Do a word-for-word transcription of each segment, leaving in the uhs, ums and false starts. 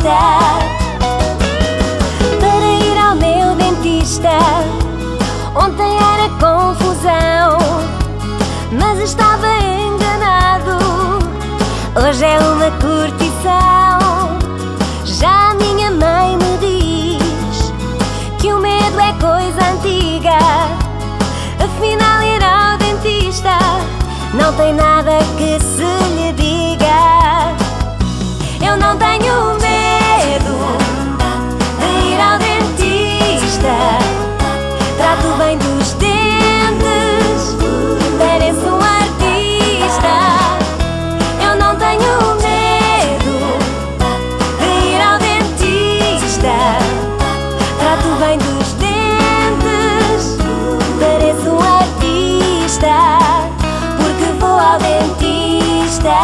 dentista. Para ir ao meu dentista, ontem era confusão, mas estava enganado. Hoje é uma curtição. Já a minha mãe me diz que o medo é coisa antiga. Afinal, ir ao dentista não tem nada que se lhe diga. Eu não tenho medo de ir ao dentista. Trato bem dos dentes, pareço um artista. Eu não tenho medo de ir ao dentista. Trato bem dos dentes, pareço um artista, porque vou ao dentista.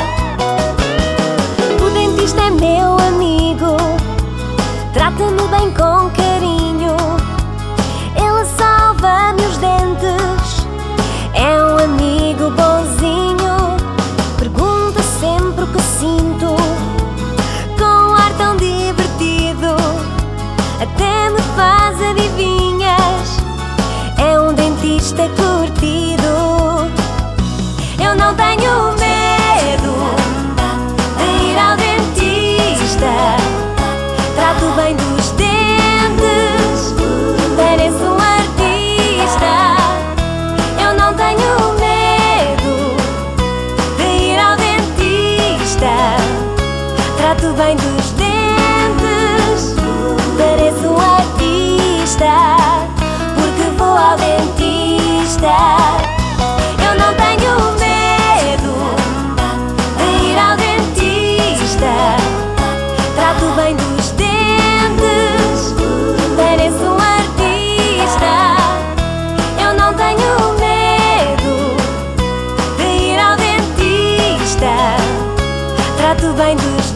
O dentista é meu amigo, trata-me bem com carinho. Ele salva-me os dentes, é um amigo bonzinho. Pergunta sempre o que sinto, com um ar tão divertido. Até me faz adivinhas, é um dentista curtido. Eu não tenho medo de ir ao dentista. Trato bem dos dentes, pareço um artista. Eu não tenho medo de ir ao dentista. Trato bem dos dentes, pareço um artista, porque vou ao dentista. Eu não tenho medo de ir ao dentista. Trato bem dos dentes, pareço um artista. Eu não tenho medo de ir ao dentista. Trato bem dos